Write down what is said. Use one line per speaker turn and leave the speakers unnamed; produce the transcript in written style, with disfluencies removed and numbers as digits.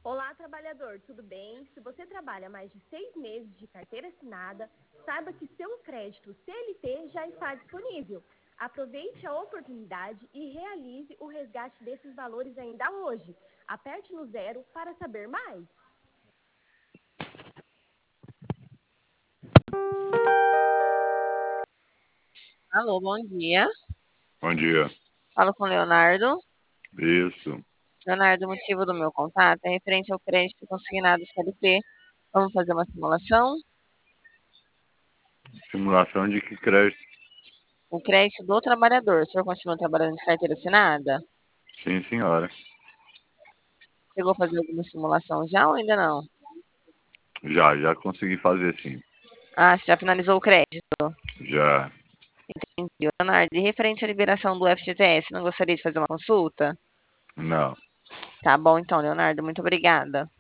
Olá, trabalhador, tudo bem? Se você trabalha mais de 6 meses de carteira assinada, saiba que seu crédito CLT já está disponível. Aproveite a oportunidade e realize o resgate desses valores ainda hoje. Aperte no 0 para saber mais.
Alô, bom dia.
Bom dia.
Falo com o Leonardo.
Isso.
Leonardo, o motivo do meu contato é referente ao crédito consignado CLT. Vamos fazer uma simulação?
Simulação de que crédito?
O crédito do trabalhador. O senhor continua trabalhando de carteira assinada?
Sim, senhora.
Chegou a fazer alguma simulação já ou ainda não?
Já consegui fazer sim.
Ah, você já finalizou o crédito?
Já.
Entendi. Leonardo, e referente à liberação do FGTS, não gostaria de fazer uma consulta?
Não.
Tá bom então, Leonardo, muito obrigada.